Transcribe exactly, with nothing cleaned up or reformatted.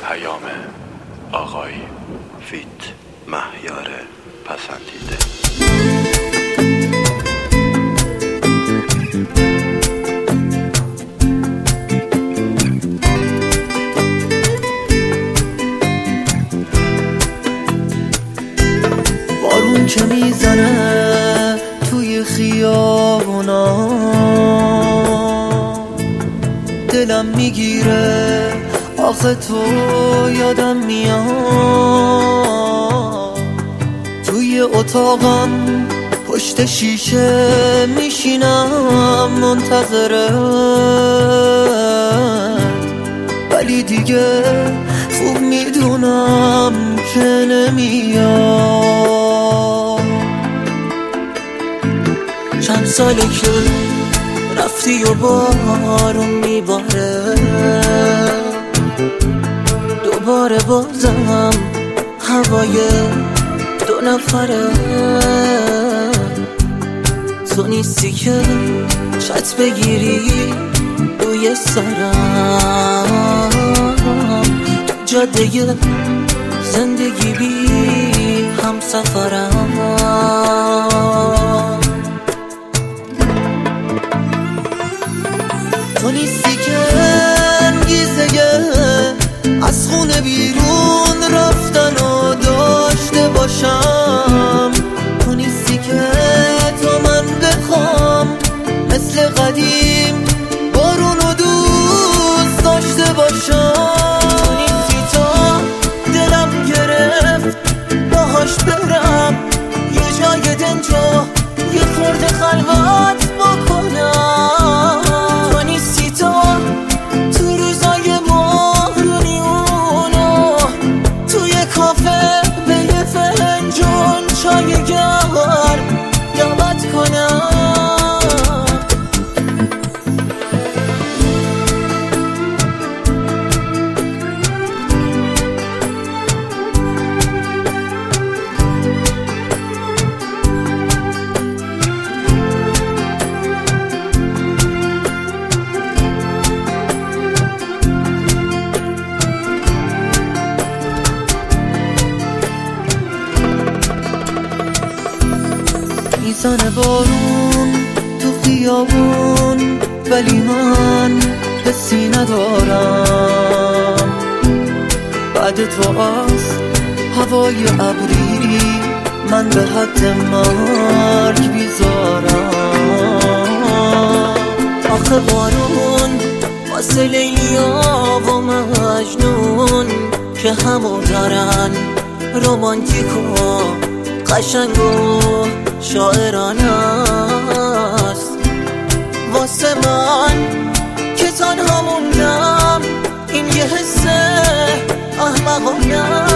پیام آقای فیت مهیار پسندیده. بارون که میزنه توی خیابونا، دلم میگیره آخه تو یادم میاد. توی اتاقم پشت شیشه میشینم منتظرت، ولی دیگه خوب میدونم که نمیاد. چند ساله که رفتی و بارون میباره، دوباره بازم هوای دو نفره. تو نیستی که چت بگیری روی سرم، جاده زندگی بی هم سفرم. تو نیستی که انگیزه از خونه بیرون رفتن و داشته باشم. تو نیستی که تو من بخوام مثل قدیم بارون و دوست داشته باشم. تو نیستی تا دلم گرفت باهاش برم یه جای دنجا یه خورده خلوت بکنم. تو نیستی تا تو روزای ماهرونیونو توی کافه به یه فنجون چای گرم دعوت کنم. میزنه بارون تو خیابون، ولی من حسی ندارم. بعد تو از هوای ابری من به حد مرگ بیزارم. آخه بارون واسه لیلیا و مجنون که همو دارن رومانتیک و قشنگ و شاعرانه است. واسه من که تنها موندم این یه حس احمقانه